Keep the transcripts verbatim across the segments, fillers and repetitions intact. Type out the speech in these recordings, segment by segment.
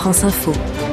France Info.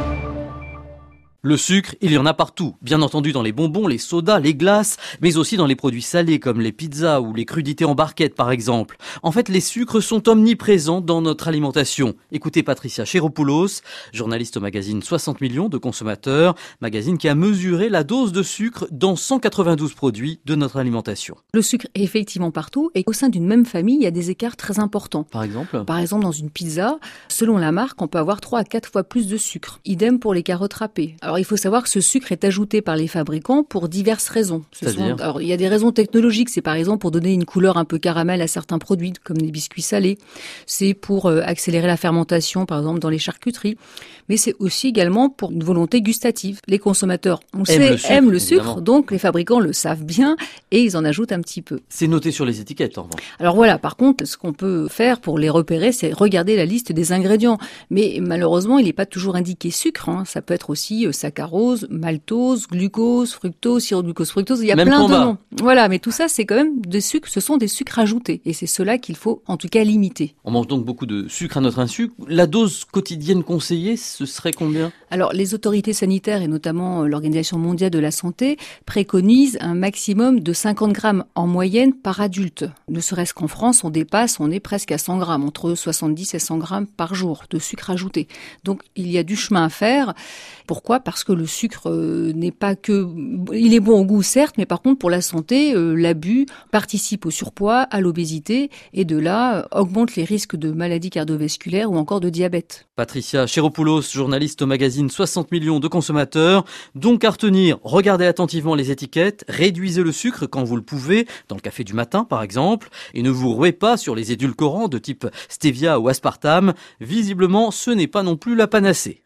Le sucre, il y en a partout. Bien entendu dans les bonbons, les sodas, les glaces, mais aussi dans les produits salés comme les pizzas ou les crudités en barquette par exemple. En fait, les sucres sont omniprésents dans notre alimentation. Écoutez Patricia Cheropoulos, journaliste au magazine soixante millions de consommateurs, magazine qui a mesuré la dose de sucre dans cent quatre-vingt-douze produits de notre alimentation. Le sucre est effectivement partout et au sein d'une même famille, il y a des écarts très importants. Par exemple ? Par exemple, dans une pizza, selon la marque, on peut avoir trois à quatre fois plus de sucre. Idem pour les carottes râpées. Alors, il faut savoir que ce sucre est ajouté par les fabricants pour diverses raisons. Ce C'est-à-dire sont, alors, il y a des raisons technologiques. C'est par exemple pour donner une couleur un peu caramel à certains produits, comme les biscuits salés. C'est pour euh, accélérer la fermentation, par exemple, dans les charcuteries. Mais c'est aussi également pour une volonté gustative. Les consommateurs, on Aiment sait, le sucre, aiment le évidemment. sucre, donc les fabricants le savent bien et ils en ajoutent un petit peu. C'est noté sur les étiquettes en revanche. Alors voilà, par contre, ce qu'on peut faire pour les repérer, c'est regarder la liste des ingrédients. Mais malheureusement, il n'est pas toujours indiqué sucre. Hein. Ça peut être aussi euh, saccharose, maltose, glucose, fructose, sirop de glucose, fructose. Il y a Même plein combat. de noms. Voilà, mais tout ça, c'est quand même des sucres. Ce sont des sucres ajoutés. Et c'est cela qu'il faut, en tout cas, limiter. On mange donc beaucoup de sucre à notre insu. La dose quotidienne conseillée, ce serait combien ? Alors, les autorités sanitaires et notamment l'Organisation mondiale de la santé préconisent un maximum de cinquante grammes en moyenne par adulte. Ne serait-ce qu'en France, on dépasse, on est presque à cent grammes, entre soixante-dix et cent grammes par jour de sucre ajouté. Donc, il y a du chemin à faire. Pourquoi ? Parce que le sucre euh, n'est pas que... Il est bon au goût, certes, mais par contre, pour la santé, euh, l'abus participe au surpoids, à l'obésité, et de là, euh, augmente les risques de maladies cardiovasculaires ou encore de diabète. Patricia Cheropoulos, journaliste au magazine soixante millions de consommateurs. Donc à retenir, regardez attentivement les étiquettes, réduisez le sucre quand vous le pouvez, dans le café du matin par exemple, et ne vous ruez pas sur les édulcorants de type stevia ou aspartame. Visiblement, ce n'est pas non plus la panacée.